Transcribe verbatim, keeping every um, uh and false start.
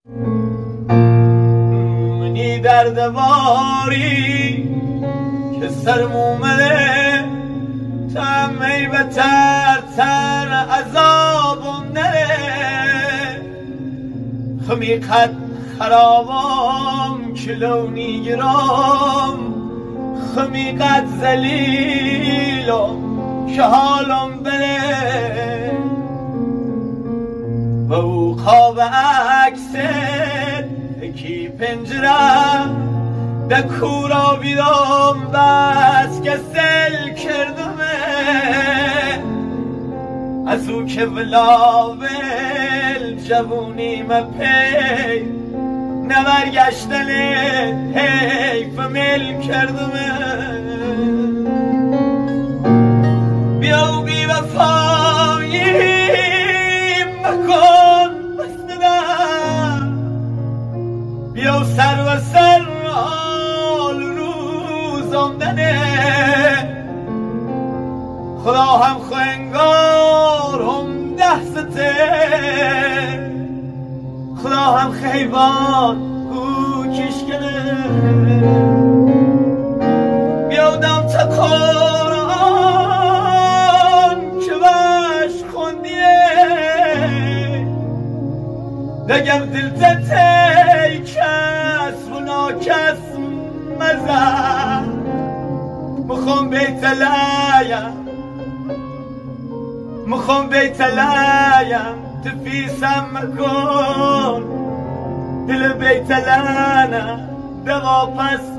منی دردواری که سرم اومده تمی بتر تر عذابم نره خمی قد خرابم کلونی گرام خمی قد زلیلم که حالم بره و او خواب عکست یکی پنجره ده کورا بیدم بس که سل کردمه از او که ولاول جوونی مپی نبرگشتن حیف مل کردمه بیا و بی وفایی مکن بستدم بیا و سر و سر حال روزم دنه خدا هم خوینگار هم ده سته خدا هم خیبان او کشکنه بیادم تا قرآن که بش خوندیه دگم دل تتی کس و ناکس مزن مخوام بیت لایم مخوام بیت لایم تفیسم مکن دل بیت لانه دوا پس